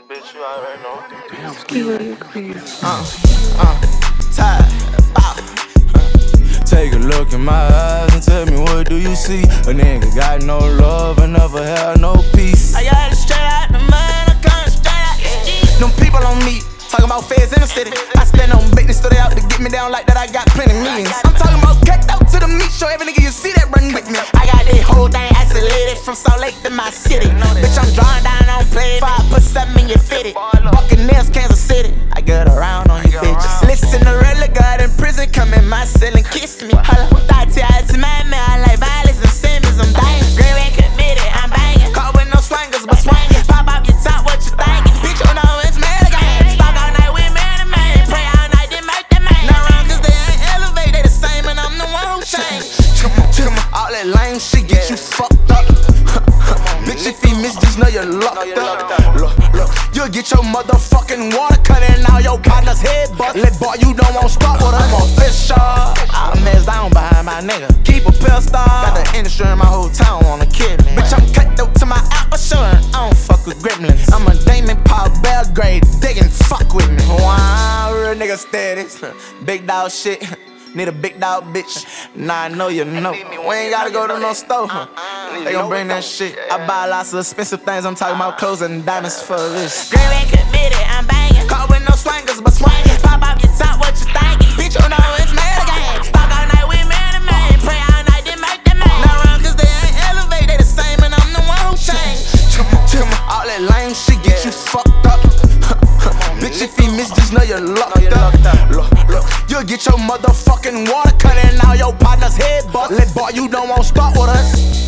bitch, you already know. Damn, Ski, please. Tired, Take a look in my eyes and tell me what do you see? A nigga got no love and never had no peace. I got it straight out the mud, I come straight out the street. Them people on me, talking about feds in the city. I stand on business, so they out to get me down like that. I got plenty millions. I'm talking about cut out to the meat show. Every nigga you see that run with me. I got this whole thing isolated from Salt Lake to my city. Bitch, I'm drawing down on play. 5 put 7 in your fitted. Buccaneers, Kansas City. I get around on you bitches. Listen to Cinderella, God in prison, come in my cell and kiss me. Holla, thought it's my man. I like violence and Simmons, I'm dying. Green ain't committed, I'm banging. Caught with no swangers, but swanging. Pop off your top, what you thinking? Bitch, you know it's mad again. Stalk all night with man to man. Pray all night, then make the man. Not wrong, cause they ain't elevate, they the same, and I'm the one who changed. Come on, all that lame shit get you fucked up. Bitch, if he miss, just know you're locked up. Look, you'll get your motherfucking water cut and all your partner's head bust. Let boy, you don't want start with I'm official. I'm messed down behind my nigga. Keep a pistol. Got the industry in my whole town wanna kill me. Bitch, I'm cut though to my apple sure and I don't fuck with gremlins. I'm a Damon Paul Belgrade, diggin' fuck with me. Wow, real nigga steady. Big dog shit. Need a big dog bitch. Nah, I know you know. We ain't gotta go to no store. They gon' bring that shit. I buy lots of expensive things. I'm talking about clothes and diamonds for this. Green ain't committed, I'm banging. Caught with no swangers, but swanging. Pop off your top, what you thinking? Bitch, you know it's mad again. Stalk all night with man to man. Pray all night, then make the man. Not wrong, cause they ain't elevate, they the same, and I'm the one who changed. All that lame shit get you fucked up. Bitch, if he miss, just know you're locked up. Look, you'll get your motherfucking water cut and all your partner's head bust. Let boy, you don't want start with us.